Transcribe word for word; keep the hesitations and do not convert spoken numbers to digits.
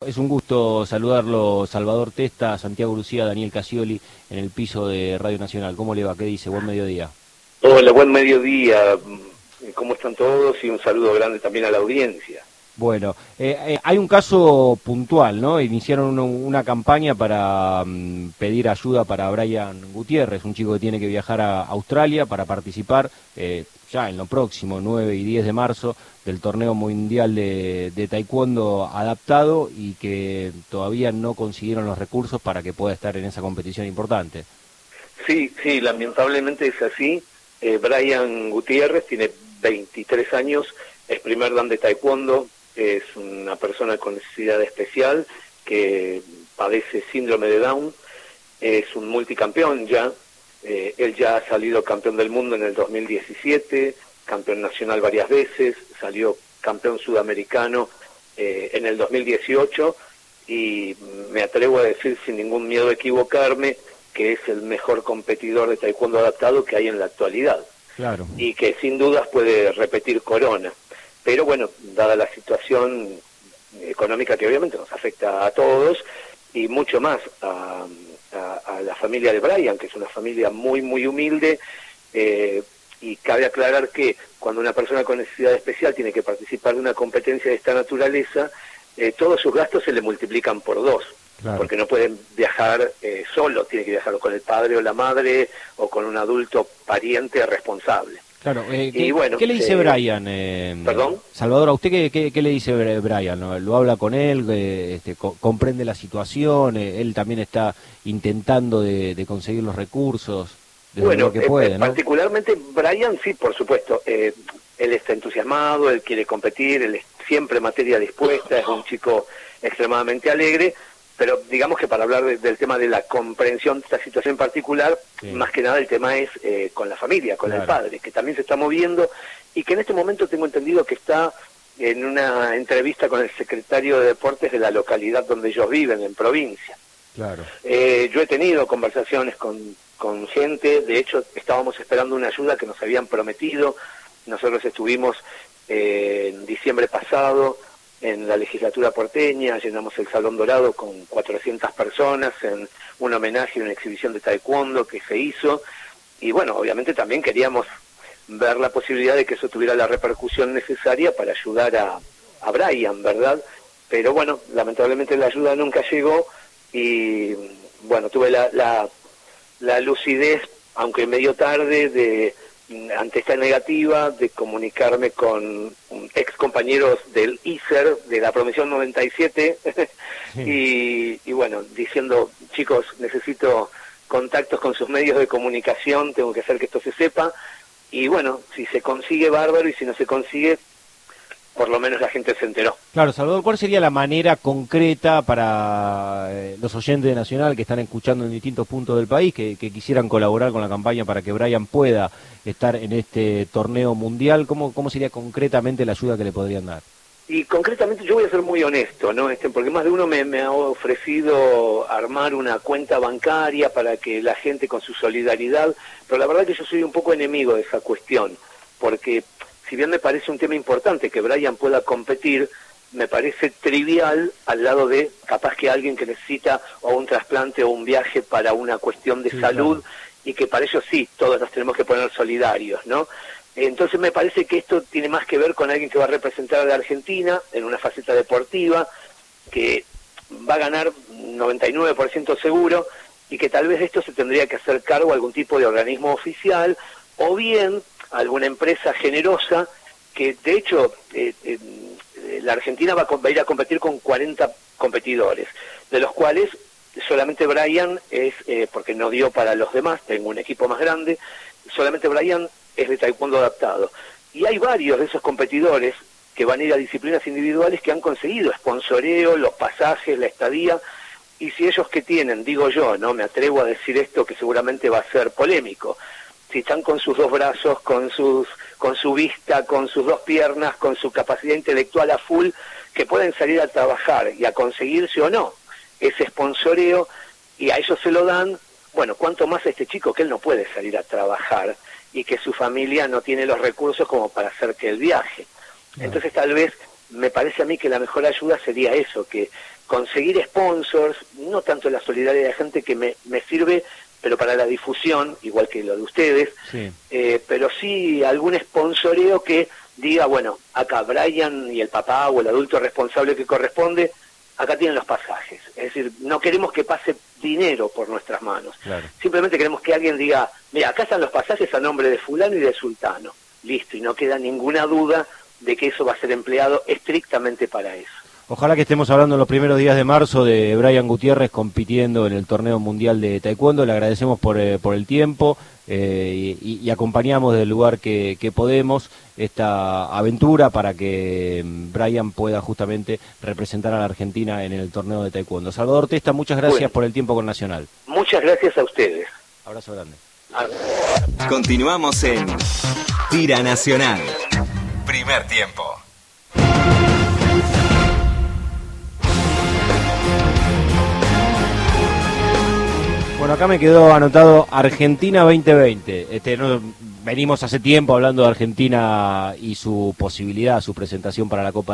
es un gusto saludarlo, Salvador Testa, Santiago Lucía, Daniel Casioli, en el piso de Radio Nacional. ¿Cómo le va? ¿Qué dice? Buen mediodía. Hola, buen mediodía. ¿Cómo están todos? Y un saludo grande también a la audiencia. Bueno, eh, eh, hay un caso puntual, ¿no? Iniciaron una, una campaña para um, pedir ayuda para Brian Gutiérrez, un chico que tiene que viajar a Australia para participar eh, ya en lo próximo, nueve y diez de marzo, del torneo mundial de, de taekwondo adaptado y que todavía no consiguieron los recursos para que pueda estar en esa competición importante. Sí, sí, lamentablemente es así. Eh, Brian Gutiérrez tiene veintitrés años, es primer dan de taekwondo, es una persona con necesidad especial que padece síndrome de Down, es un multicampeón ya, eh, él ya ha salido campeón del mundo en el dos mil diecisiete, campeón nacional varias veces, salió campeón sudamericano eh, en el dos mil dieciocho y me atrevo a decir sin ningún miedo a equivocarme que es el mejor competidor de taekwondo adaptado que hay en la actualidad. Claro. Y que sin dudas puede repetir corona. Pero bueno, dada la situación económica que obviamente nos afecta a todos y mucho más a, a, a la familia de Brian, que es una familia muy, muy humilde, eh, y cabe aclarar que cuando una persona con necesidad especial tiene que participar de una competencia de esta naturaleza, eh, todos sus gastos se le multiplican por dos. Claro. Porque no pueden viajar eh, solo, tiene que viajar con el padre o la madre o con un adulto pariente responsable. Claro, eh, ¿qué, y bueno, ¿qué le dice eh, Brian? Eh, ¿Perdón? Salvador, ¿a usted qué, qué, qué le dice Brian? ¿Lo, lo habla con él? Eh, este, co ¿Comprende la situación? Eh, ¿Él también está intentando de, de conseguir los recursos? Desde Bueno, lo que puede, eh, ¿no? particularmente Brian, sí, por supuesto. Eh, él está entusiasmado, él quiere competir, él es siempre materia dispuesta, es un chico extremadamente alegre. Pero digamos que para hablar de, del tema de la comprensión de esta situación en particular, sí. Más que nada el tema es eh, con la familia, con claro. El padre, que también se está moviendo y que en este momento tengo entendido que está en una entrevista con el secretario de Deportes de la localidad donde ellos viven, en provincia. Claro. Eh, yo he tenido conversaciones con, con gente, de hecho estábamos esperando una ayuda que nos habían prometido, nosotros estuvimos eh, en diciembre pasado en la legislatura porteña, llenamos el Salón Dorado con cuatrocientas personas en un homenaje y una exhibición de taekwondo que se hizo, y bueno, obviamente también queríamos ver la posibilidad de que eso tuviera la repercusión necesaria para ayudar a, a Brian, ¿verdad? Pero bueno, lamentablemente la ayuda nunca llegó y bueno, tuve la, la, la lucidez, aunque medio tarde, de ante esta negativa de comunicarme con ex compañeros del I S E R, de la promoción noventa y siete, sí. y, y bueno, diciendo, chicos, necesito contactos con sus medios de comunicación, tengo que hacer que esto se sepa, y bueno, si se consigue, bárbaro, y si no se consigue, por lo menos la gente se enteró. Claro, Salvador, ¿cuál sería la manera concreta para eh, los oyentes de Nacional que están escuchando en distintos puntos del país, que, que quisieran colaborar con la campaña para que Brian pueda estar en este torneo mundial? ¿Cómo, cómo sería concretamente la ayuda que le podrían dar? Y concretamente yo voy a ser muy honesto, ¿no? Este, porque más de uno me, me ha ofrecido armar una cuenta bancaria para que la gente con su solidaridad, pero la verdad que yo soy un poco enemigo de esa cuestión, porque si bien me parece un tema importante que Brian pueda competir, me parece trivial al lado de capaz que alguien que necesita o un trasplante o un viaje para una cuestión de sí, salud, claro. Y que para ello sí, todos nos tenemos que poner solidarios, ¿no? Entonces me parece que esto tiene más que ver con alguien que va a representar a la Argentina en una faceta deportiva, que va a ganar noventa y nueve por ciento seguro y que tal vez de esto se tendría que hacer cargo a algún tipo de organismo oficial o bien alguna empresa generosa que de hecho eh, eh, la Argentina va a, va a ir a competir con cuarenta competidores, de los cuales solamente Brian es, eh, porque no dio para los demás, tengo un equipo más grande, solamente Brian es de taekwondo adaptado. Y hay varios de esos competidores que van a ir a disciplinas individuales que han conseguido sponsoreo, los pasajes, la estadía, y si ellos que tienen, digo yo, no me atrevo a decir esto que seguramente va a ser polémico, si están con sus dos brazos, con sus con su vista, con sus dos piernas, con su capacidad intelectual a full, que pueden salir a trabajar y a conseguirse o no ese sponsoreo, y a ellos se lo dan, bueno, cuánto más a este chico que él no puede salir a trabajar y que su familia no tiene los recursos como para hacer que él viaje. Entonces tal vez me parece a mí que la mejor ayuda sería eso, que conseguir sponsors, no tanto la solidaridad de gente que me, me sirve, pero para la difusión, igual que lo de ustedes, sí. eh, pero sí algún sponsoreo que diga, bueno, acá Brian y el papá o el adulto responsable que corresponde, acá tienen los pasajes. Es decir, no queremos que pase dinero por nuestras manos. Claro. Simplemente queremos que alguien diga, mira, acá están los pasajes a nombre de fulano y de sultano. Listo, y no queda ninguna duda de que eso va a ser empleado estrictamente para eso. Ojalá que estemos hablando en los primeros días de marzo de Brian Gutiérrez compitiendo en el torneo mundial de taekwondo. Le agradecemos por, eh, por el tiempo eh, y, y acompañamos del lugar que, que podemos esta aventura para que Brian pueda justamente representar a la Argentina en el torneo de taekwondo. Salvador Testa, muchas gracias bueno, por el tiempo con Nacional. Muchas gracias a ustedes. Abrazo grande. Continuamos en Tira Nacional. Primer tiempo. Bueno, acá me quedó anotado Argentina veinte veinte. Este, no, venimos hace tiempo hablando de Argentina y su posibilidad, su presentación para la Copa